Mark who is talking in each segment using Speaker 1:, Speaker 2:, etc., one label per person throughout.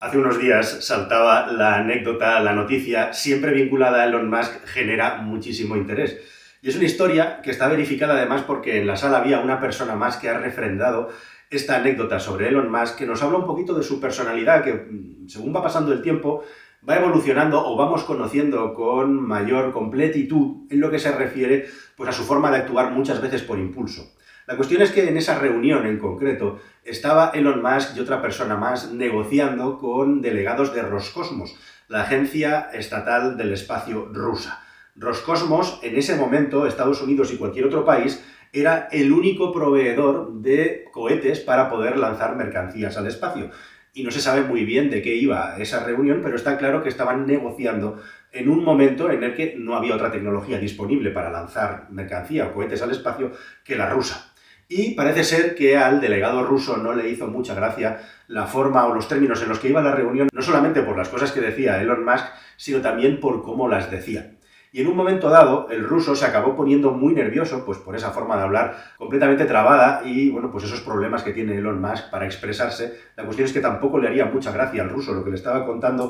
Speaker 1: Hace unos días saltaba la anécdota, la noticia, siempre vinculada a Elon Musk, genera muchísimo interés. Y es una historia que está verificada además porque en la sala había una persona más que ha refrendado esta anécdota sobre Elon Musk, que nos habla un poquito de su personalidad, que según va pasando el tiempo, va evolucionando o vamos conociendo con mayor completitud en lo que se refiere pues, a su forma de actuar muchas veces por impulso. La cuestión es que en esa reunión en concreto estaba Elon Musk y otra persona más negociando con delegados de Roscosmos, la agencia estatal del espacio rusa. Roscosmos, en ese momento, Estados Unidos y cualquier otro país, era el único proveedor de cohetes para poder lanzar mercancías al espacio. Y no se sabe muy bien de qué iba esa reunión, pero está claro que estaban negociando en un momento en el que no había otra tecnología disponible para lanzar mercancía o cohetes al espacio que la rusa. Y parece ser que al delegado ruso no le hizo mucha gracia la forma o los términos en los que iba la reunión, no solamente por las cosas que decía Elon Musk, sino también por cómo las decía. Y en un momento dado, el ruso se acabó poniendo muy nervioso, pues por esa forma de hablar completamente trabada y, bueno, pues esos problemas que tiene Elon Musk para expresarse. La cuestión es que tampoco le haría mucha gracia al ruso lo que le estaba contando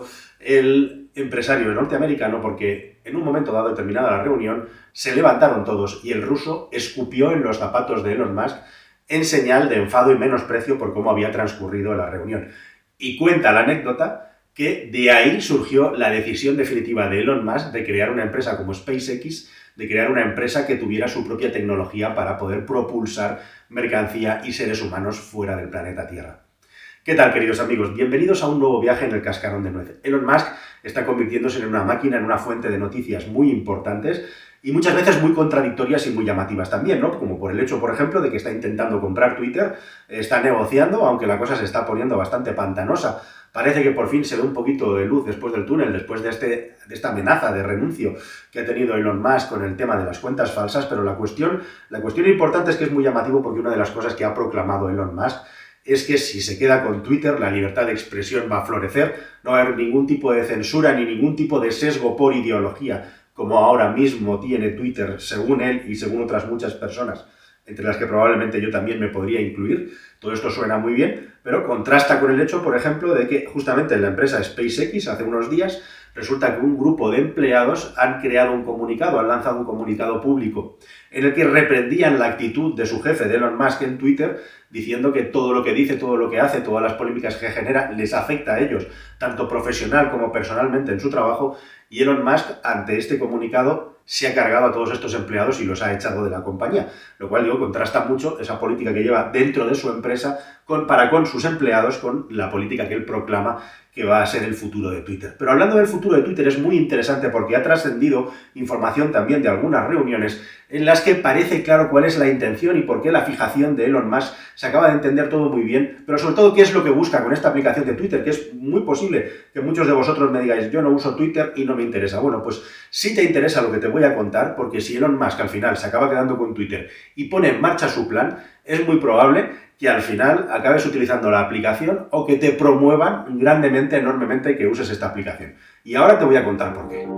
Speaker 1: el empresario norteamericano, porque en un momento dado, terminada la reunión, se levantaron todos y el ruso escupió en los zapatos de Elon Musk en señal de enfado y menosprecio por cómo había transcurrido la reunión. Y cuenta la anécdota que de ahí surgió la decisión definitiva de Elon Musk de crear una empresa como SpaceX, de crear una empresa que tuviera su propia tecnología para poder propulsar mercancía y seres humanos fuera del planeta Tierra. ¿Qué tal, queridos amigos? Bienvenidos a un nuevo viaje en el cascarón de nuez. Elon Musk está convirtiéndose en una máquina, en una fuente de noticias muy importantes y muchas veces muy contradictorias y muy llamativas también, ¿no? Como por el hecho, por ejemplo, de que está intentando comprar Twitter, está negociando, aunque la cosa se está poniendo bastante pantanosa. Parece que por fin se ve un poquito de luz después del túnel, después de esta amenaza de renuncio que ha tenido Elon Musk con el tema de las cuentas falsas, pero la cuestión importante es que es muy llamativo porque una de las cosas que ha proclamado Elon Musk es que si se queda con Twitter, la libertad de expresión va a florecer, no va a haber ningún tipo de censura ni ningún tipo de sesgo por ideología, como ahora mismo tiene Twitter, según él y según otras muchas personas, entre las que probablemente yo también me podría incluir. Todo esto suena muy bien, pero contrasta con el hecho, por ejemplo, de que justamente en la empresa SpaceX, hace unos días, resulta que un grupo de empleados han creado un comunicado, han lanzado un comunicado público en el que reprendían la actitud de su jefe, de Elon Musk, en Twitter, diciendo que todo lo que dice, todo lo que hace, todas las polémicas que genera, les afecta a ellos, tanto profesional como personalmente en su trabajo, y Elon Musk, ante este comunicado, se ha cargado a todos estos empleados y los ha echado de la compañía, lo cual, digo, contrasta mucho esa política que lleva dentro de su empresa para con sus empleados, con la política que él proclama que va a ser el futuro de Twitter. Pero hablando del futuro de Twitter es muy interesante porque ha trascendido información también de algunas reuniones en las que parece claro cuál es la intención y por qué la fijación de Elon Musk. Se acaba de entender todo muy bien, pero sobre todo qué es lo que busca con esta aplicación de Twitter, que es muy posible que muchos de vosotros me digáis, yo no uso Twitter y no me interesa. Bueno, pues sí te interesa lo que te voy a contar, porque si Elon Musk al final se acaba quedando con Twitter y pone en marcha su plan, es muy probable que al final acabes utilizando la aplicación o que te promuevan grandemente, enormemente que uses esta aplicación. Y ahora te voy a contar por qué.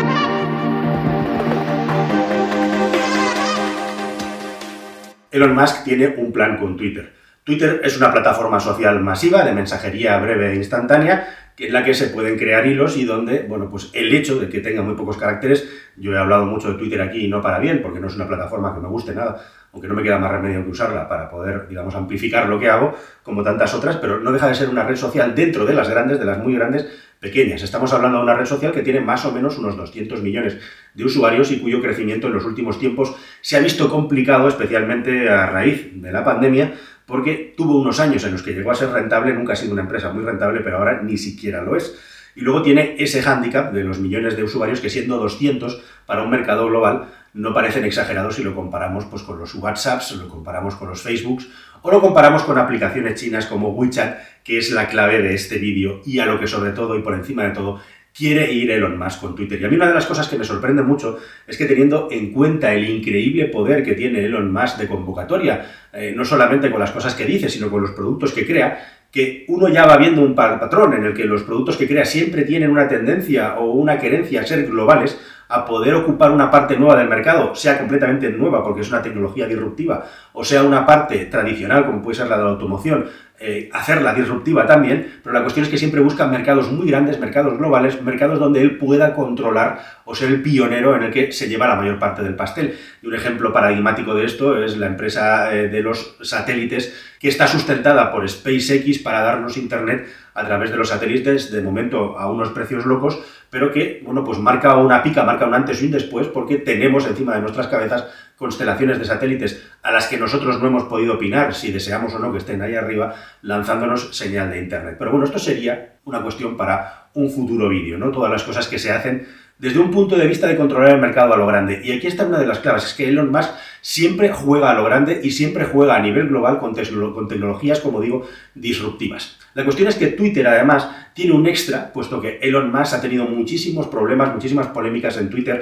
Speaker 1: Elon Musk tiene un plan con Twitter. Twitter es una plataforma social masiva de mensajería breve e instantánea en la que se pueden crear hilos y donde, bueno, pues el hecho de que tenga muy pocos caracteres, yo he hablado mucho de Twitter aquí y no para bien, porque no es una plataforma que me guste nada, aunque no me queda más remedio que usarla para poder, digamos, amplificar lo que hago, como tantas otras, pero no deja de ser una red social dentro de las grandes, de las muy grandes, pequeñas. Estamos hablando de una red social que tiene más o menos unos 200 millones de usuarios y cuyo crecimiento en los últimos tiempos se ha visto complicado, especialmente a raíz de la pandemia, porque tuvo unos años en los que llegó a ser rentable, nunca ha sido una empresa muy rentable, pero ahora ni siquiera lo es. Y luego tiene ese hándicap de los millones de usuarios que, siendo 200 para un mercado global, no parecen exagerados si lo comparamos pues, con los WhatsApps, lo comparamos con los Facebooks o lo comparamos con aplicaciones chinas como WeChat, que es la clave de este vídeo y a lo que sobre todo y por encima de todo quiere ir Elon Musk con Twitter. Y a mí una de las cosas que me sorprende mucho es que, teniendo en cuenta el increíble poder que tiene Elon Musk de convocatoria, no solamente con las cosas que dice, sino con los productos que crea, que uno ya va viendo un patrón en el que los productos que crea siempre tienen una tendencia o una querencia a ser globales, a poder ocupar una parte nueva del mercado, sea completamente nueva porque es una tecnología disruptiva, o sea una parte tradicional como puede ser la de la automoción, hacerla disruptiva también, pero la cuestión es que siempre busca mercados muy grandes, mercados globales, mercados donde él pueda controlar o ser el pionero en el que se lleva la mayor parte del pastel. Y un ejemplo paradigmático de esto es la empresa de los satélites, que está sustentada por SpaceX para darnos internet a través de los satélites, de momento a unos precios locos, pero que, bueno, pues marca una pica, marca un antes y un después, porque tenemos encima de nuestras cabezas constelaciones de satélites a las que nosotros no hemos podido opinar si deseamos o no que estén ahí arriba, lanzándonos señal de internet. Pero bueno, esto sería una cuestión para un futuro vídeo, ¿no? Todas las cosas que se hacen desde un punto de vista de controlar el mercado a lo grande. Y aquí está una de las claves, es que Elon Musk siempre juega a lo grande y siempre juega a nivel global con tecnologías, como digo, disruptivas. La cuestión es que Twitter, además, tiene un extra, puesto que Elon Musk ha tenido muchísimos problemas, muchísimas polémicas en Twitter,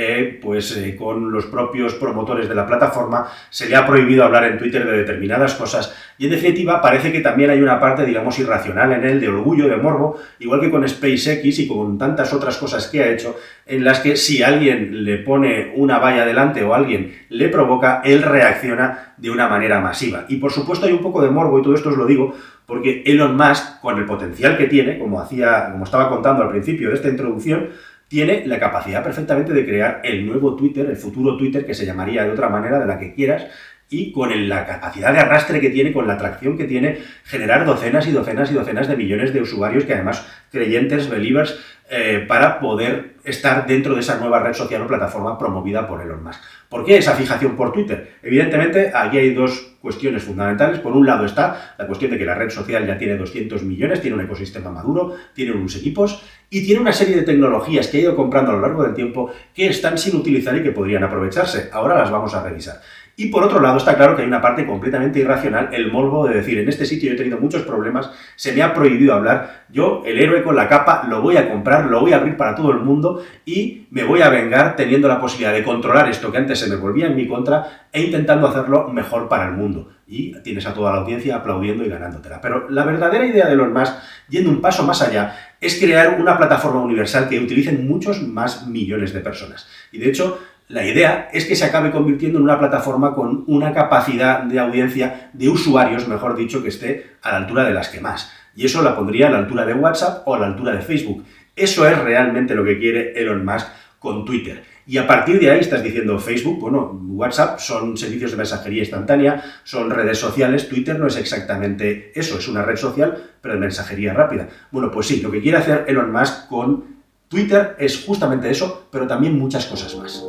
Speaker 1: con los propios promotores de la plataforma. Se le ha prohibido hablar en Twitter de determinadas cosas y, en definitiva, parece que también hay una parte, digamos, irracional en él, de orgullo, de morbo, igual que con SpaceX y con tantas otras cosas que ha hecho, en las que si alguien le pone una valla delante o alguien le provoca, él reacciona de una manera masiva. Y, por supuesto, hay un poco de morbo, y todo esto os lo digo porque Elon Musk, con el potencial que tiene, como estaba contando al principio de esta introducción, tiene la capacidad perfectamente de crear el nuevo Twitter, el futuro Twitter, que se llamaría de otra manera, de la que quieras, y con la capacidad de arrastre que tiene, con la atracción que tiene, generar docenas y docenas y docenas de millones de usuarios, que además, creyentes, believers, para poder estar dentro de esa nueva red social o plataforma promovida por Elon Musk. ¿Por qué esa fijación por Twitter? Evidentemente, aquí hay dos cuestiones fundamentales. Por un lado está la cuestión de que la red social ya tiene 200 millones, tiene un ecosistema maduro, tiene unos equipos y tiene una serie de tecnologías que ha ido comprando a lo largo del tiempo que están sin utilizar y que podrían aprovecharse. Ahora las vamos a revisar. Y por otro lado está claro que hay una parte completamente irracional, el morbo de decir, en este sitio yo he tenido muchos problemas, se me ha prohibido hablar, yo, el héroe con la capa, lo voy a comprar, lo voy a abrir para todo el mundo y me voy a vengar teniendo la posibilidad de controlar esto que antes se me volvía en mi contra e intentando hacerlo mejor para el mundo. Y tienes a toda la audiencia aplaudiendo y ganándotela. Pero la verdadera idea de Elon Musk, yendo un paso más allá, es crear una plataforma universal que utilicen muchos más millones de personas. Y de hecho, la idea es que se acabe convirtiendo en una plataforma con una capacidad de audiencia, de usuarios, mejor dicho, que esté a la altura de las que más. Y eso la pondría a la altura de WhatsApp o a la altura de Facebook. Eso es realmente lo que quiere Elon Musk con Twitter. Y a partir de ahí estás diciendo Facebook, bueno, WhatsApp son servicios de mensajería instantánea, son redes sociales, Twitter no es exactamente eso, es una red social, pero de mensajería rápida. Bueno, pues sí, lo que quiere hacer Elon Musk con Twitter es justamente eso, pero también muchas cosas más.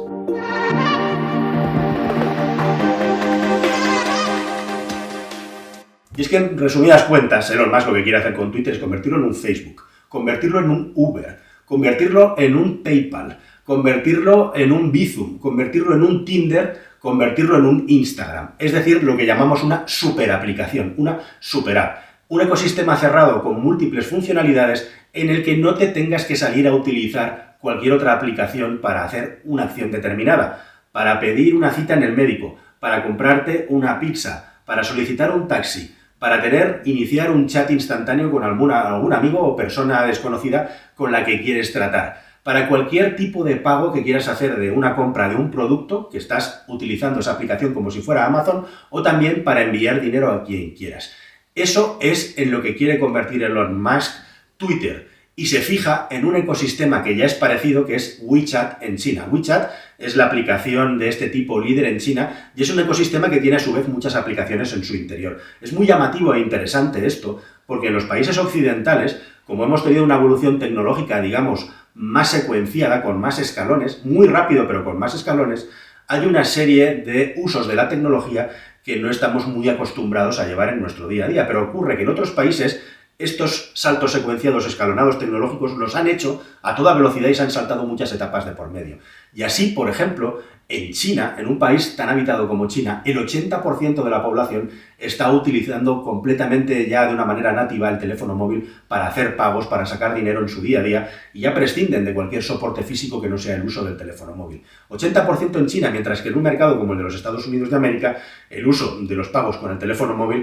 Speaker 1: Y es que, en resumidas cuentas, Elon Musk lo que quiere hacer con Twitter es convertirlo en un Facebook, convertirlo en un Uber, convertirlo en un PayPal, convertirlo en un Bizum, convertirlo en un Tinder, convertirlo en un Instagram. Es decir, lo que llamamos una superaplicación, una super app. Un ecosistema cerrado con múltiples funcionalidades en el que no te tengas que salir a utilizar cualquier otra aplicación para hacer una acción determinada, para pedir una cita en el médico, para comprarte una pizza, para solicitar un taxi, para iniciar un chat instantáneo con algún amigo o persona desconocida con la que quieres tratar, para cualquier tipo de pago que quieras hacer de una compra de un producto, que estás utilizando esa aplicación como si fuera Amazon, o también para enviar dinero a quien quieras. Eso es en lo que quiere convertir Elon Musk Twitter. Y se fija en un ecosistema que ya es parecido, que es WeChat en China. WeChat es la aplicación de este tipo líder en China y es un ecosistema que tiene a su vez muchas aplicaciones en su interior. Es muy llamativo e interesante esto, porque en los países occidentales, como hemos tenido una evolución tecnológica, digamos, más secuenciada, con más escalones, muy rápido pero con más escalones, hay una serie de usos de la tecnología que no estamos muy acostumbrados a llevar en nuestro día a día. Pero ocurre que en otros países estos saltos secuenciados, escalonados tecnológicos, los han hecho a toda velocidad y se han saltado muchas etapas de por medio. Y así, por ejemplo, en China, en un país tan habitado como China, el 80% de la población está utilizando completamente ya de una manera nativa el teléfono móvil para hacer pagos, para sacar dinero en su día a día, y ya prescinden de cualquier soporte físico que no sea el uso del teléfono móvil. 80% en China, mientras que en un mercado como el de los Estados Unidos de América, el uso de los pagos con el teléfono móvil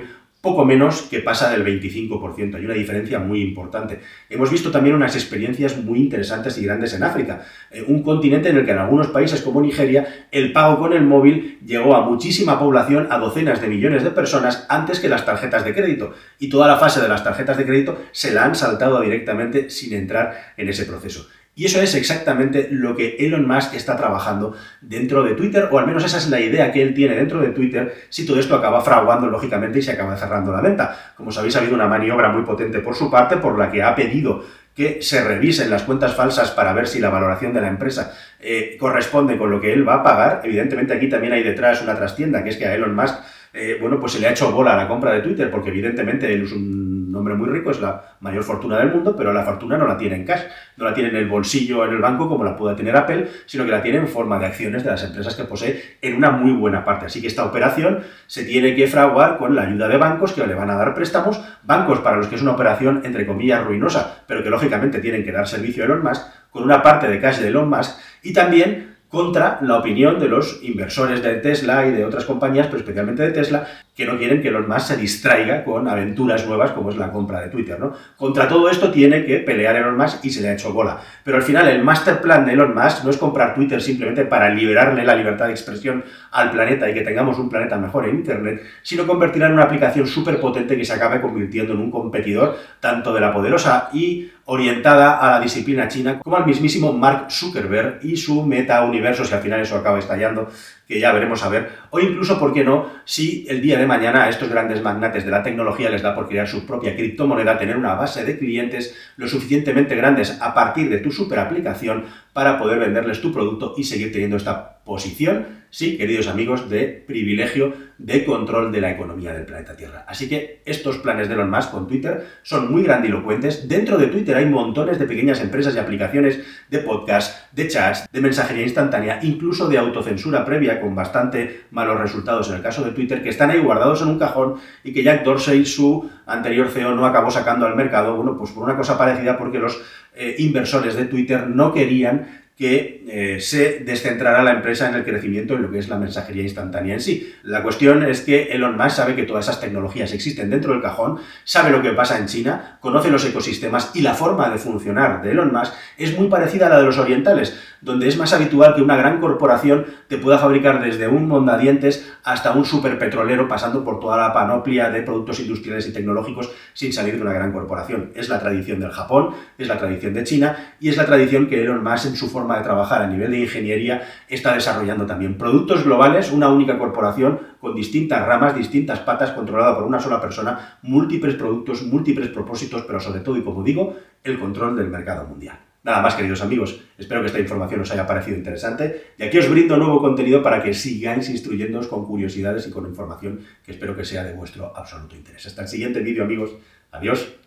Speaker 1: poco menos que pasa del 25%. Hay una diferencia muy importante. Hemos visto también unas experiencias muy interesantes y grandes en África, un continente en el que en algunos países como Nigeria el pago con el móvil llegó a muchísima población, a docenas de millones de personas antes que las tarjetas de crédito, y toda la fase de las tarjetas de crédito se la han saltado directamente sin entrar en ese proceso. Y eso es exactamente lo que Elon Musk está trabajando dentro de Twitter, o al menos esa es la idea que él tiene dentro de Twitter, si todo esto acaba fraguando, lógicamente, y se acaba cerrando la venta. Como sabéis, ha habido una maniobra muy potente por su parte, por la que ha pedido que se revisen las cuentas falsas para ver si la valoración de la empresa corresponde con lo que él va a pagar. Evidentemente, aquí también hay detrás una trastienda, que es que a Elon Musk bueno, pues se le ha hecho bola a la compra de Twitter, porque evidentemente él es un hombre muy rico, es la mayor fortuna del mundo, pero la fortuna no la tiene en cash, no la tiene en el bolsillo, en el banco, como la pueda tener Apple, sino que la tiene en forma de acciones de las empresas que posee en una muy buena parte. Así que esta operación se tiene que fraguar con la ayuda de bancos que le van a dar préstamos, bancos para los que es una operación, entre comillas, ruinosa, pero que lógicamente tienen que dar servicio a Elon Musk, con una parte de cash de Elon Musk, y también contra la opinión de los inversores de Tesla y de otras compañías, pero especialmente de Tesla, que no quieren que Elon Musk se distraiga con aventuras nuevas como es la compra de Twitter, ¿no? Contra todo esto tiene que pelear Elon Musk y se le ha hecho bola. Pero al final el master plan de Elon Musk no es comprar Twitter simplemente para liberarle la libertad de expresión al planeta y que tengamos un planeta mejor en Internet, sino convertirla en una aplicación súper potente que se acabe convirtiendo en un competidor tanto de la poderosa y orientada a la disciplina china como al mismísimo Mark Zuckerberg y su meta-universo, si al final eso acaba estallando, que ya veremos a ver, o incluso, ¿por qué no?, si el día de mañana a estos grandes magnates de la tecnología les da por crear su propia criptomoneda, tener una base de clientes lo suficientemente grandes a partir de tu superaplicación para poder venderles tu producto y seguir teniendo esta posición, sí, queridos amigos, de privilegio, de control de la economía del planeta Tierra. Así que estos planes de Elon Musk con Twitter son muy grandilocuentes. Dentro de Twitter hay montones de pequeñas empresas y aplicaciones de podcast, de chats, de mensajería instantánea, incluso de autocensura previa con bastante malos resultados en el caso de Twitter, que están ahí guardados en un cajón y que Jack Dorsey, su anterior CEO, no acabó sacando al mercado, bueno, pues por una cosa parecida, porque los inversores de Twitter no querían que se descentrara la empresa en el crecimiento en lo que es la mensajería instantánea en sí. La cuestión es que Elon Musk sabe que todas esas tecnologías existen dentro del cajón, sabe lo que pasa en China, conoce los ecosistemas y la forma de funcionar de Elon Musk es muy parecida a la de los orientales, donde es más habitual que una gran corporación te pueda fabricar desde un mondadientes hasta un superpetrolero, pasando por toda la panoplia de productos industriales y tecnológicos sin salir de una gran corporación. Es la tradición del Japón, es la tradición de China y es la tradición que Elon Musk en su forma de trabajar a nivel de ingeniería está desarrollando también. Productos globales, una única corporación con distintas ramas, distintas patas, controlada por una sola persona, múltiples productos, múltiples propósitos, pero sobre todo, y como digo, el control del mercado mundial. Nada más, queridos amigos, espero que esta información os haya parecido interesante y aquí os brindo nuevo contenido para que sigáis instruyéndoos con curiosidades y con información que espero que sea de vuestro absoluto interés. Hasta el siguiente vídeo, amigos. Adiós.